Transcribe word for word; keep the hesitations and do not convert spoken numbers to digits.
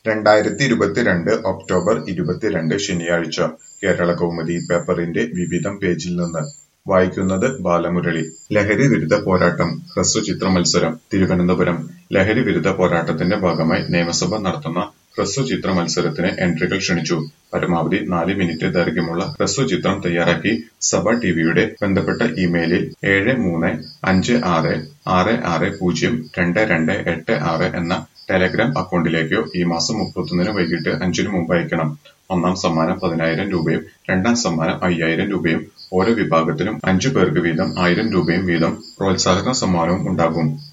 രണ്ടായിരത്തി ഇരുപത്തിരണ്ട് ഒക്ടോബർ ഇരുപത്തിരണ്ട് ശനിയാഴ്ച കേരളകൗമുദി പേപ്പറിന്റെ വിവിധം പേജിൽ നിന്ന് വായിക്കുന്നത് ബാലമുരളി. ലഹരി വിരുദ്ധ പോരാട്ടം ഹ്രസ്വചിത്ര മത്സരം തിരുവനന്തപുരം. ലഹരി വിരുദ്ധ പോരാട്ടത്തിന്റെ ഭാഗമായി നിയമസഭ നടത്തുന്ന ഹ്രസ്വചിത്ര മത്സരത്തിന് എൻട്രികൾ ക്ഷണിച്ചു. പരമാവധി നാല് മിനിറ്റ് ദൈർഘ്യമുള്ള ഹ്രസ്വചിത്രം തയ്യാറാക്കി സഭ ടിവിയുടെ ബന്ധപ്പെട്ട ഇമെയിലിൽ ഏഴ് മൂന്ന് അഞ്ച് ആറ് ആറ് ആറ് പൂജ്യം രണ്ട് രണ്ട് എട്ട് ആറ് എന്ന ടെലഗ്രാം അക്കൗണ്ടിലേക്കോ ഈ മാസം മുപ്പത്തൊന്നിന് വൈകിട്ട് അഞ്ചിന് മുമ്പ് അയക്കണം. ഒന്നാം സമ്മാനം പതിനായിരം രൂപയും രണ്ടാം സമ്മാനം അയ്യായിരം രൂപയും ഓരോ വിഭാഗത്തിലും അഞ്ചു പേർക്ക് വീതം ആയിരം രൂപയും വീതം പ്രോത്സാഹന സമ്മാനവും ഉണ്ടാകും.